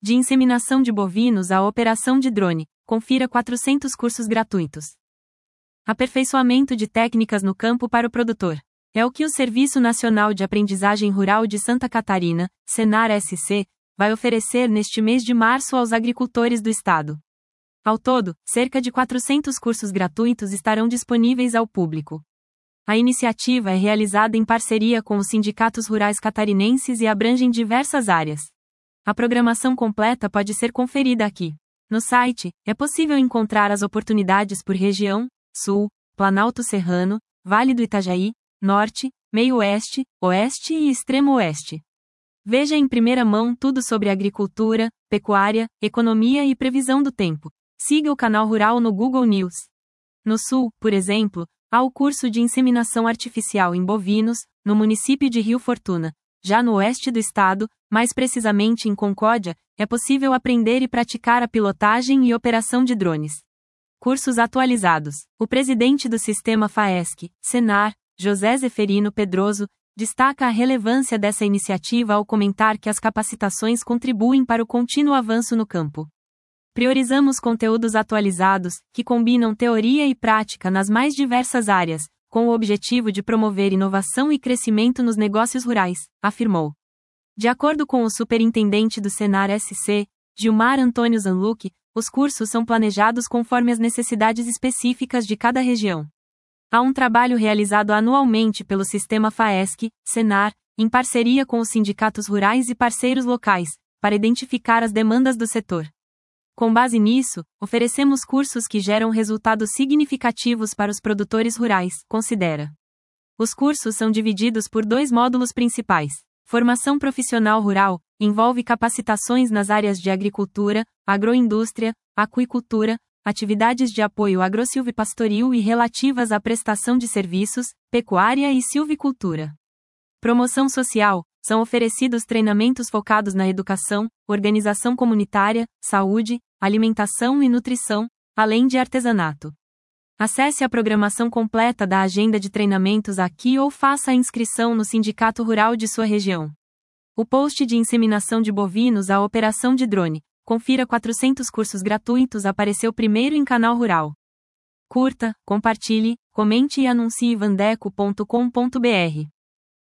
De inseminação de bovinos à operação de drone, confira 400 cursos gratuitos. Aperfeiçoamento de técnicas no campo para o produtor. É o que o Serviço Nacional de Aprendizagem Rural de Santa Catarina, Senar-SC, vai oferecer neste mês de março aos agricultores do estado. Ao todo, cerca de 400 cursos gratuitos estarão disponíveis ao público. A iniciativa é realizada em parceria com os sindicatos rurais catarinenses e abrange diversas áreas. A programação completa pode ser conferida aqui. No site, é possível encontrar as oportunidades por região, Sul, Planalto Serrano, Vale do Itajaí, Norte, Meio-Oeste, Oeste e Extremo-Oeste. Veja em primeira mão tudo sobre agricultura, pecuária, economia e previsão do tempo. Siga o canal Rural no Google News. No Sul, por exemplo, há o curso de inseminação artificial em bovinos, no município de Rio Fortuna. Já no oeste do estado, mais precisamente em Concórdia, é possível aprender e praticar a pilotagem e operação de drones. Cursos atualizados. O presidente do sistema FAESC, Senar, José Zeferino Pedroso, destaca a relevância dessa iniciativa ao comentar que as capacitações contribuem para o contínuo avanço no campo. Priorizamos conteúdos atualizados, que combinam teoria e prática nas mais diversas áreas, com o objetivo de promover inovação e crescimento nos negócios rurais, afirmou. De acordo com o superintendente do Senar-SC, Gilmar Antônio Zanluc, os cursos são planejados conforme as necessidades específicas de cada região. Há um trabalho realizado anualmente pelo sistema FAESC, Senar, em parceria com os sindicatos rurais e parceiros locais, para identificar as demandas do setor. Com base nisso, oferecemos cursos que geram resultados significativos para os produtores rurais, considera. Os cursos são divididos por 2 módulos principais. Formação profissional rural, envolve capacitações nas áreas de agricultura, agroindústria, aquicultura, atividades de apoio agrosilvipastoril e relativas à prestação de serviços, pecuária e silvicultura. Promoção social, são oferecidos treinamentos focados na educação, organização comunitária, saúde, alimentação e nutrição, além de artesanato. Acesse a programação completa da agenda de treinamentos aqui ou faça a inscrição no sindicato rural de sua região. O post de inseminação de bovinos à operação de drone, confira 400 cursos gratuitos apareceu primeiro em Canal Rural. Curta, compartilhe, comente e anuncie vandeco.com.br.